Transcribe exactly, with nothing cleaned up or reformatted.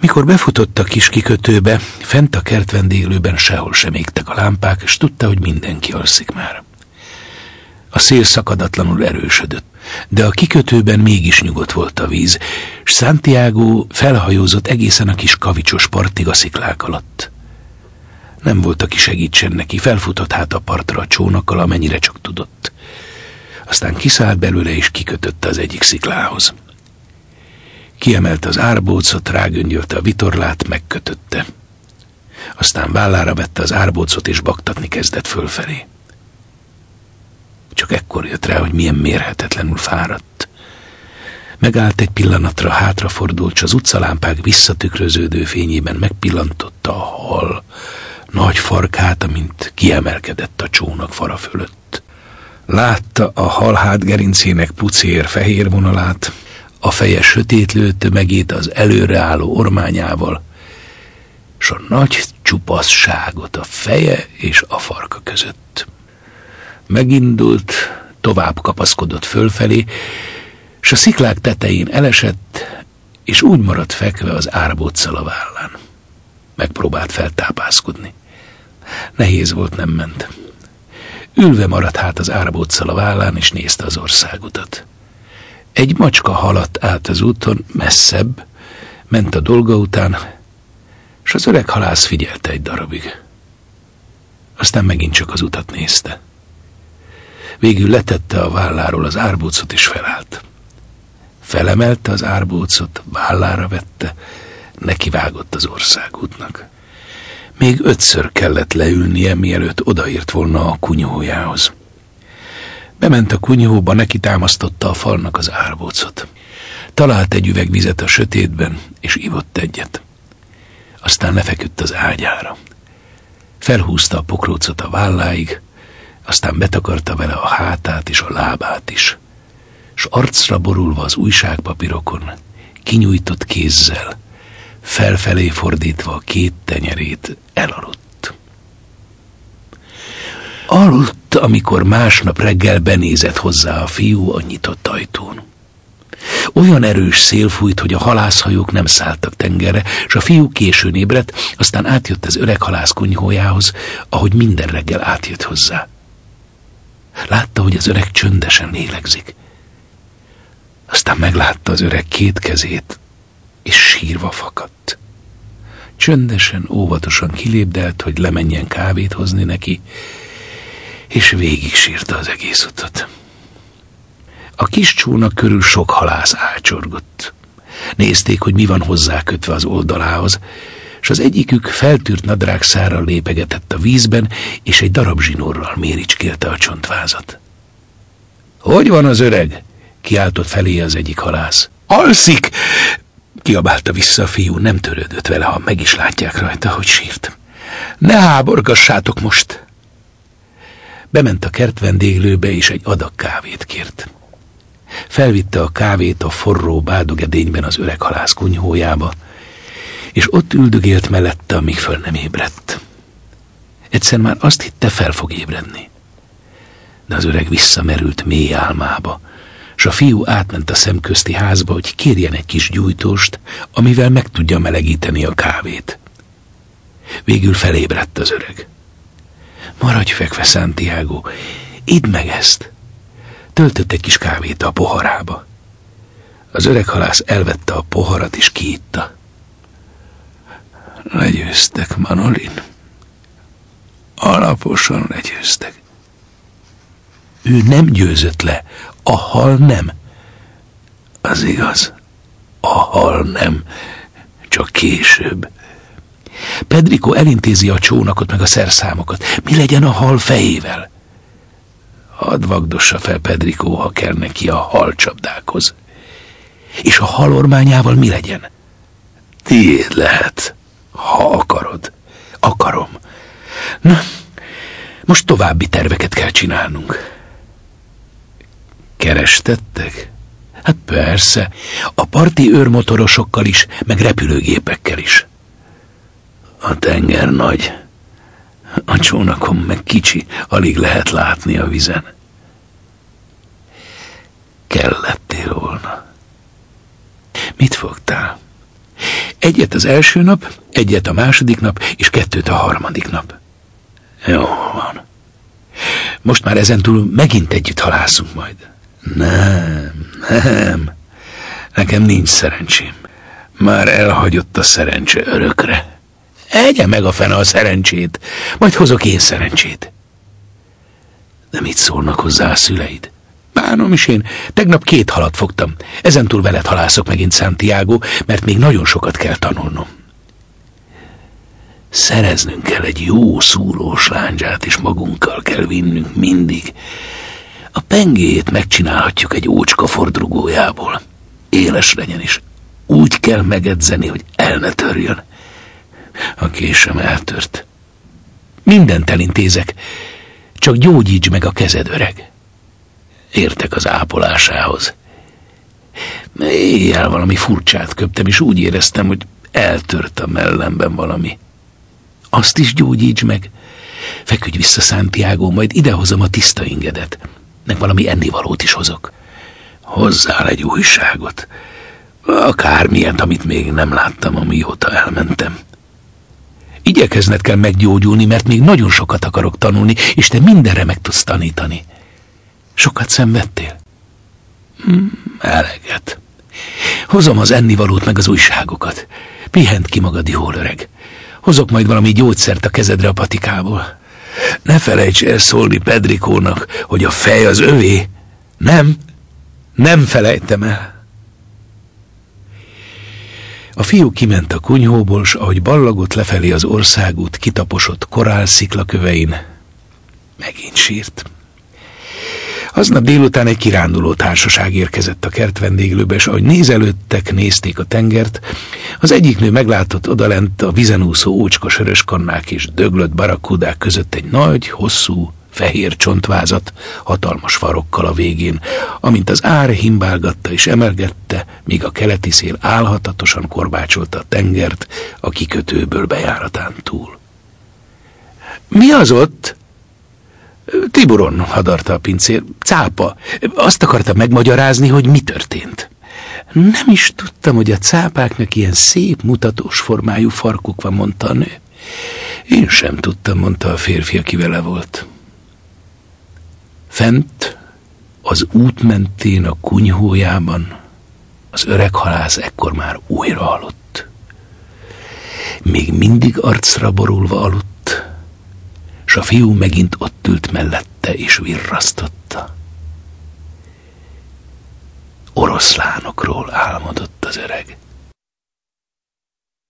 Mikor befutott a kis kikötőbe, fent a kertvendéglőben sehol sem égtek a lámpák, és tudta, hogy mindenki alszik már. A szél szakadatlanul erősödött, de a kikötőben mégis nyugodt volt a víz, s Santiago felhajózott egészen a kis kavicsos partig a sziklák alatt. Nem volt, aki segítsen neki, felfutott hát a partra a csónakkal, amennyire csak tudott. Aztán kiszállt belőle, és kikötötte az egyik sziklához. Kiemelte az árbócot, rágöngyölte a vitorlát, megkötötte. Aztán vállára vette az árbócot, és baktatni kezdett fölfelé. Csak ekkor jött rá, hogy milyen mérhetetlenül fáradt. Megállt egy pillanatra, hátrafordult, s az utcalámpák visszatükröződő fényében megpillantotta a hal nagy farkát, amint kiemelkedett a csónak fara fölött. Látta a hal hátgerincének pucér fehér vonalát, a feje sötétlő tömegét az előreálló ormányával, s a nagy csupaszságot a feje és a farka között. Megindult, tovább kapaszkodott fölfelé, s a sziklák tetején elesett, és úgy maradt fekve az árbóccal a vállán. Megpróbált feltápászkodni. Nehéz volt, nem ment. Ülve maradt hát az árbóccal a vállán, és nézte az országutat. Egy macska haladt át az úton, messzebb, ment a dolga után, s az öreg halász figyelte egy darabig. Aztán megint csak az utat nézte. Végül letette a válláról az árbócot, és felállt. Felemelte az árbócot, vállára vette, nekivágott az országútnak. Még ötször kellett leülnie, mielőtt odaért volna a kunyhójához. Bement a kunyhóba, neki támasztotta a falnak az árbócot. Talált egy üveg vizet a sötétben, és ivott egyet. Aztán lefeküdt az ágyára. Felhúzta a pokrócot a válláig, aztán betakarta vele a hátát és a lábát is, s arcra borulva az újságpapírokon, kinyújtott kézzel, felfelé fordítva a két tenyerét elaludt. Aludt, amikor másnap reggel benézett hozzá a fiú a nyitott ajtón. Olyan erős szél fújt, hogy a halászhajók nem szálltak tengerre, s a fiú későn ébredt, aztán átjött az öreg halász kunyhójához, ahogy minden reggel átjött hozzá. Látta, hogy az öreg csöndesen lélegzik. Aztán meglátta az öreg két kezét, és sírva fakadt. Csöndesen, óvatosan kilépdelt, hogy lemenjen kávét hozni neki, és végig sírta az egész utat. A kis csónak körül sok halász ácsorgott. Nézték, hogy mi van hozzá kötve az oldalához, és az egyikük feltűrt nadrágszárral lépegetett a vízben, és egy darab zsinórral méricskélte a csontvázat. Hogy van az öreg? Kiáltott felé az egyik halász. Alszik! Kiabálta vissza a fiú, nem törődött vele, ha meg is látják rajta, hogy sírt. Ne háborgassátok most! Bement a kertvendéglőbe, és egy adag kávét kért. Felvitte a kávét a forró bádogedényben az öreg halász kunyhójába, és ott üldögélt mellette, amíg föl nem ébredt. Egyszer már azt hitte, fel fog ébredni. De az öreg visszamerült mély álmába, s a fiú átment a szemközti házba, hogy kérjen egy kis gyújtóst, amivel meg tudja melegíteni a kávét. Végül felébredt az öreg. Maradj fekve, Santiago, idd meg ezt! Töltött egy kis kávét a poharába. Az öreg halász elvette a poharat, és kiitta. Legyőztek, Manolin. Alaposan legyőztek. Ő nem győzött le, a hal nem. Az igaz, a hal nem, csak később. Pedrico elintézi a csónakot meg a szerszámokat. Mi legyen a hal fejével? Hadd vagdossa fel Pedrico, ha kell neki a halcsapdákhoz. És a hal ormányával mi legyen? Tiéd lehet, ha akarod. Akarom. Na, most további terveket kell csinálnunk. Kerestettek? Hát persze, a parti őrmotorosokkal is, meg repülőgépekkel is. A tenger nagy, a csónakom meg kicsi, alig lehet látni a vizen. Kellettél volna. Mit fogtál? Egyet az első nap, egyet a második nap, és kettőt a harmadik nap. Jó van. Most már ezentúl megint együtt halászunk majd. Nem, nem. Nekem nincs szerencsém. Már elhagyott a szerencse örökre. Egye meg a fene a szerencsét, majd hozok én szerencsét. De mit szólnak hozzá a szüleid? Bánom is én. Tegnap két halat fogtam. Ezentúl veled halászok megint, Santiago, mert még nagyon sokat kell tanulnom. Szereznünk kell egy jó szúrós lándzsát, és magunkkal kell vinnünk mindig. A pengéjét megcsinálhatjuk egy ócska fordrugójából. Éles legyen is. Úgy kell megedzeni, hogy el ne törjön. A késem eltört. Mindent elintézek, csak gyógyíts meg a kezed, öreg. Értek az ápolásához. Éjjel valami furcsát köptem, és úgy éreztem, hogy eltört a mellemben valami. Azt is gyógyíts meg. Feküdj vissza, Santiago, majd idehozom a tiszta ingedet. Meg valami ennivalót is hozok. Hozzál egy újságot. Akármilyet, amit még nem láttam, amióta elmentem. Igyekezned kell meggyógyulni, mert még nagyon sokat akarok tanulni, és te mindenre meg tudsz tanítani. Sokat szenvedtél? Hm, eleget. Hozom az ennivalót meg az újságokat. Pihent ki magad jól, öreg. Hozok majd valami gyógyszert a kezedre a patikából. Ne felejts el szólni Pedricónak, hogy a fej az övé. Nem, nem felejtem el. A fiú kiment a kunyhóból, s ahogy ballagott lefelé az országút kitaposott korálsziklakövein, megint sírt. Aznap délután egy kiránduló társaság érkezett a kertvendéglőbe, és ahogy nézelődtek, nézték a tengert, az egyik nő meglátott odalent a vizen úszó ócska söröskannák és döglött barakudák között egy nagy, hosszú, fehér csontvázat, hatalmas farokkal a végén, amint az ár himbálgatta és emelgette, míg a keleti szél álhatatosan korbácsolta a tengert a kikötőből bejáratán túl. Mi az ott? Tiburon, hadarta a pincér. Cápa. Azt akarta megmagyarázni, hogy mi történt. Nem is tudtam, hogy a cápáknak ilyen szép, mutatós formájú farkuk van, mondta a nő. Én sem tudtam, mondta a férfi, aki vele volt. Fent, az út mentén a kunyhójában az öreg halász ekkor már újra aludt. Még mindig arcra borulva aludt, s a fiú megint ott ült mellette és virrasztotta. Oroszlánokról álmodott az öreg.